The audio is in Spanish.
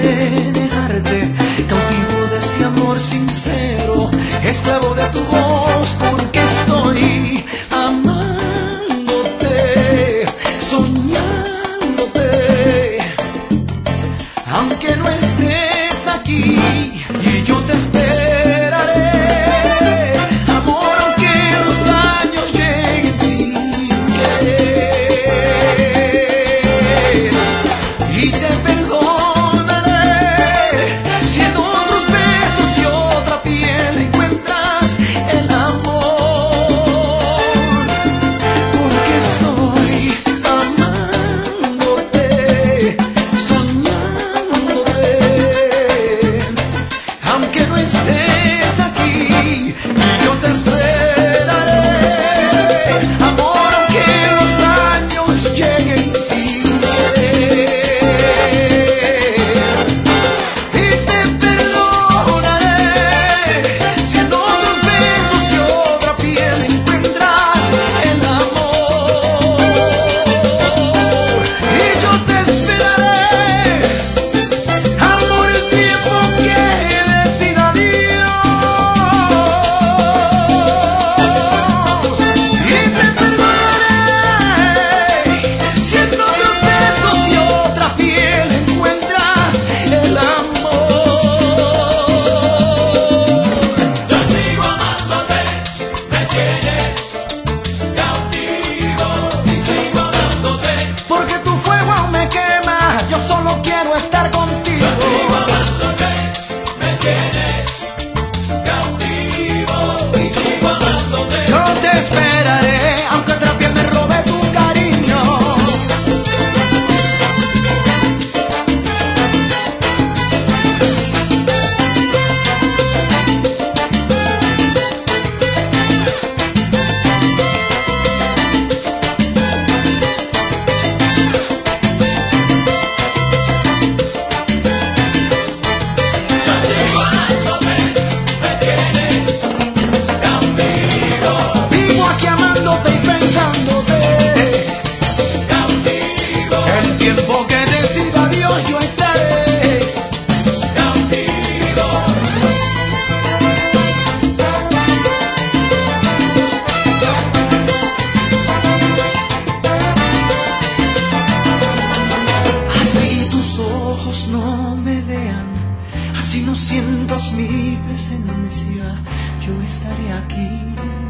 dejarte, cautivo de este amor sincero, esclavo de tu voz, porque estoy amándote, soñándote, aunque no estés aquí, y yo te esperaré, amor, aunque los años lleguen sin querer, y te perdonaré si en otros besos y otra piel encuentras el amor, porque estoy amándote, soñándote, aunque no estés aquí, y yo te esperaré, amor, aunque los años lleguen sin querer, y te perdonaré si en otros besos y otra piel encuentras el amor, y yo te esperaré, amor, el tiempo que decida Dios, y te perdonaré si en otros besos y otra piel encuentras el amor. Yo sigo amándote, me tienes cautivo y sigo amándote. Porque tu fuego aún me quema, yo solo quiero estar contigo. Yo sigo amándote, me tienes cautivo y sigo amándote. Yo te esperaré, aunque otra piel me robe tu cariño. Yo sigo amándote, me tienes cautivo, Vivo aquí amándote y pensándote. cautivo, El tiempo que decida Dios yo estaré. cautivo. Así tus ojos no me vean, así no sientas mi presencia, yo estaré aquí.